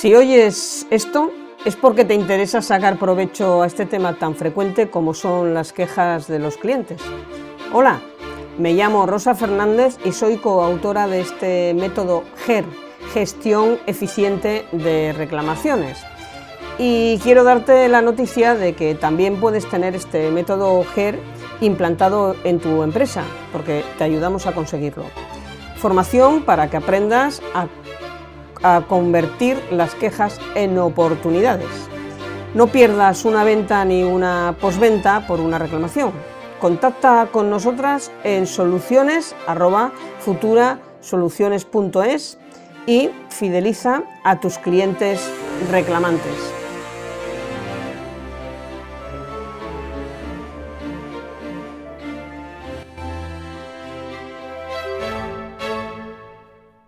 Si oyes esto, es porque te interesa sacar provecho a este tema tan frecuente como son las quejas de los clientes. Hola, me llamo Rosa Fernández y soy coautora de este método GER, Gestión Eficiente de Reclamaciones. Y quiero darte la noticia de que también puedes tener este método GER implantado en tu empresa, porque te ayudamos a conseguirlo. Formación para que aprendas a convertir las quejas en oportunidades. No pierdas una venta ni una postventa por una reclamación. Contacta con nosotras en soluciones@futurasoluciones.es y fideliza a tus clientes reclamantes.